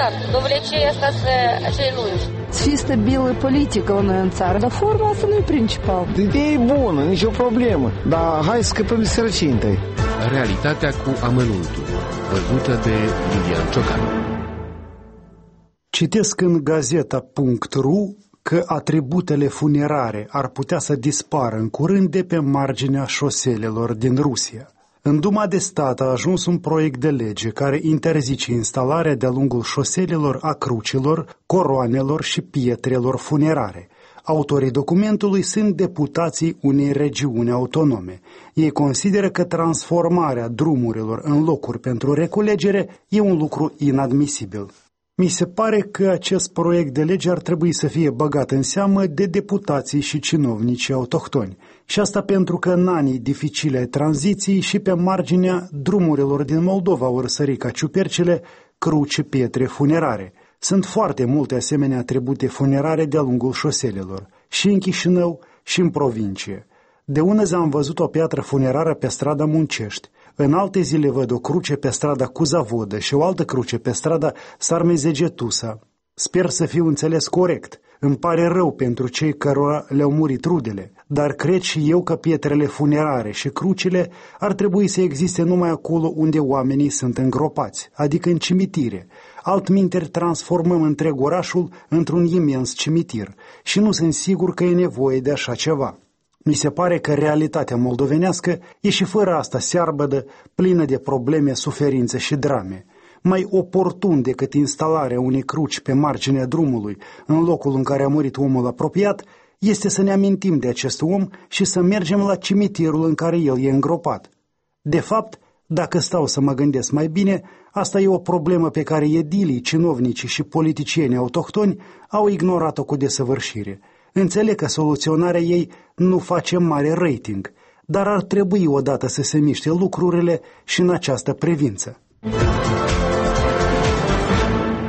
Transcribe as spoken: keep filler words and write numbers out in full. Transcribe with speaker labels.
Speaker 1: як? Довлече asta cei lungi.
Speaker 2: Să fie stabilă politică la noi în țară, dar forma asta nu e principal.
Speaker 3: Ideea e bună, nicio problemă, dar hai să scăpăm de sărăcie întâi.
Speaker 4: Realitatea cu amănuntul, văzută de Iulian Ciocan.
Speaker 5: Citesc în gazeta punct ru că atributele funerare ar putea să dispară în curând de pe marginea șoselelor din Rusia. În Duma de Stat a ajuns un proiect de lege care interzice instalarea de-a lungul șoselelor a crucilor, coroanelor și pietrelor funerare. Autorii documentului sunt deputații unei regiuni autonome. Ei consideră că transformarea drumurilor în locuri pentru reculegere e un lucru inadmisibil. Mi se pare că acest proiect de lege ar trebui să fie băgat în seamă de deputații și cinovnicii autohtoni. Și asta pentru că în anii dificile ai tranziției și pe marginea drumurilor din Moldova au răsărit ca ciupercile cruci și pietre funerare. Sunt foarte multe asemenea atribute funerare de-a lungul șoselelor, și în Chișinău și în provincie. De ună zi am văzut o piatră funerară pe strada Muncești, în alte zile văd o cruce pe strada Cuzavodă și o altă cruce pe strada Sarmezegetusa. Sper să fiu înțeles corect. Îmi pare rău pentru cei cărora le-au murit rudele, dar cred și eu că pietrele funerare și crucile ar trebui să existe numai acolo unde oamenii sunt îngropați, adică în cimitire. Altminteri transformăm întreg orașul într-un imens cimitir și nu sunt sigur că e nevoie de așa ceva. Mi se pare că realitatea moldovenească e și fără asta searbădă, plină de probleme, suferințe și drame. Mai oportun decât instalarea unei cruci pe marginea drumului, în locul în care a murit omul apropiat, este să ne amintim de acest om și să mergem la cimitirul în care el e îngropat. De fapt, dacă stau să mă gândesc mai bine, asta e o problemă pe care edilii, cinovnicii și politicienii autohtoni au ignorat-o cu desăvârșire. Înțeleg că soluționarea ei nu face mare rating, dar ar trebui odată să se miște lucrurile și în această privință.